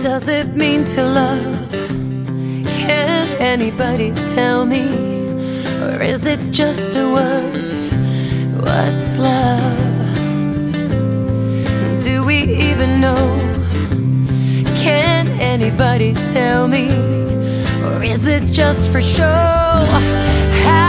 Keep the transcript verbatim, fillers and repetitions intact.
does it mean to love? Can anybody tell me? Or is it just a word? What's love? Do we even know? Can anybody tell me? Or is it just for show? How